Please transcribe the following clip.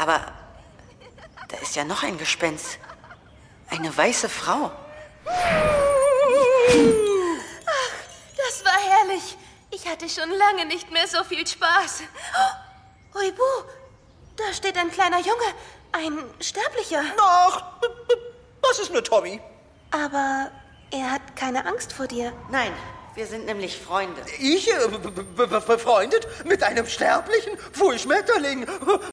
Aber da ist ja noch ein Gespenst. Eine weiße Frau. Ach, das war herrlich. Ich hatte schon lange nicht mehr so viel Spaß. Oh, Huibu, da steht ein kleiner Junge. Ein Sterblicher. Ach, das ist nur Tommy. Aber er hat keine Angst vor dir. Nein, wir sind nämlich Freunde. Ich befreundet mit einem Sterblichen? Pfui, Schmetterling.